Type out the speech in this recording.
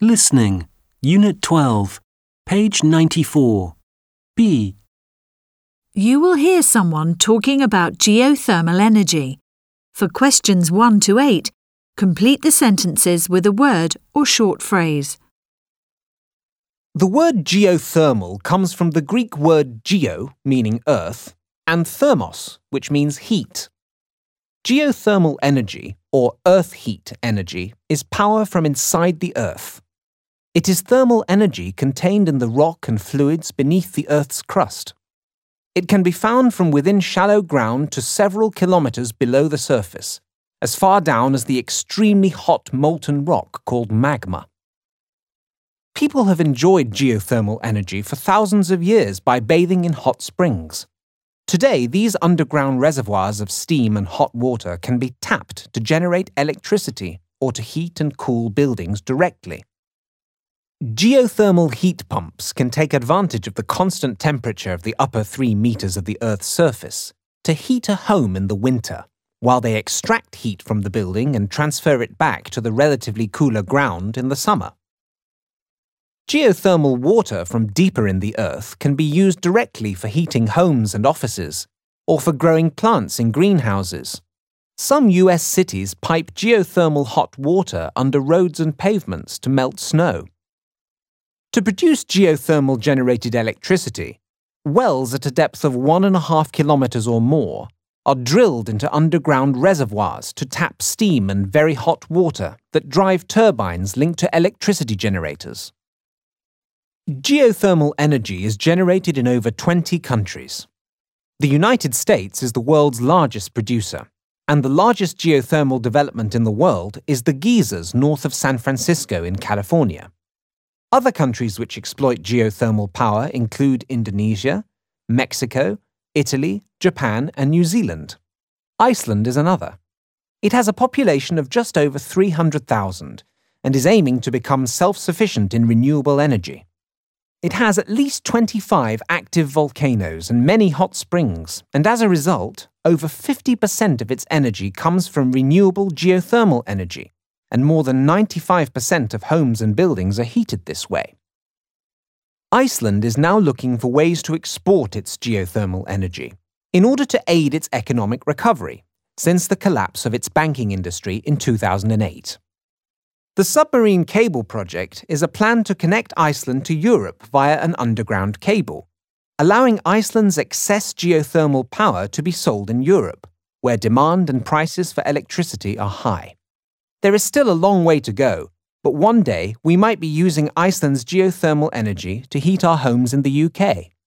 Listening. Unit 12. Page 94. B. You will hear someone talking about geothermal energy. For questions 1 to 8, complete the sentences with a word or short phrase. The word geothermal comes from the Greek word geo, meaning earth, and thermos, which means heat. Geothermal energy, or earth heat energy, is power from inside the earth. It is thermal energy contained in the rock and fluids beneath the Earth's crust. It can be found from within shallow ground to several kilometers below the surface, as far down as the extremely hot molten rock called magma. People have enjoyed geothermal energy for thousands of years by bathing in hot springs. Today, these underground reservoirs of steam and hot water can be tapped to generate electricity or to heat and cool buildings directly. Geothermal heat pumps can take advantage of the constant temperature of the upper 3 meters of the Earth's surface to heat a home in the winter, while they extract heat from the building and transfer it back to the relatively cooler ground in the summer. Geothermal water from deeper in the Earth can be used directly for heating homes and offices, or for growing plants in greenhouses. Some US cities pipe geothermal hot water under roads and pavements to melt snow. To produce geothermal-generated electricity, wells at a depth of 1.5 kilometers or more are drilled into underground reservoirs to tap steam and very hot water that drive turbines linked to electricity generators. Geothermal energy is generated in over 20 countries. The United States is the world's largest producer, and the largest geothermal development in the world is the geysers north of San Francisco in California. Other countries which exploit geothermal power include Indonesia, Mexico, Italy, Japan, and New Zealand. Iceland is another. It has a population of just over 300,000 and is aiming to become self-sufficient in renewable energy. It has at least 25 active volcanoes and many hot springs, and as a result, over 50% of its energy comes from renewable geothermal energy, and more than 95% of homes and buildings are heated this way. Iceland is now looking for ways to export its geothermal energy in order to aid its economic recovery since the collapse of its banking industry in 2008. The submarine cable project is a plan to connect Iceland to Europe via an underground cable, allowing Iceland's excess geothermal power to be sold in Europe, where demand and prices for electricity are high. There is still a long way to go, but one day we might be using Iceland's geothermal energy to heat our homes in the UK.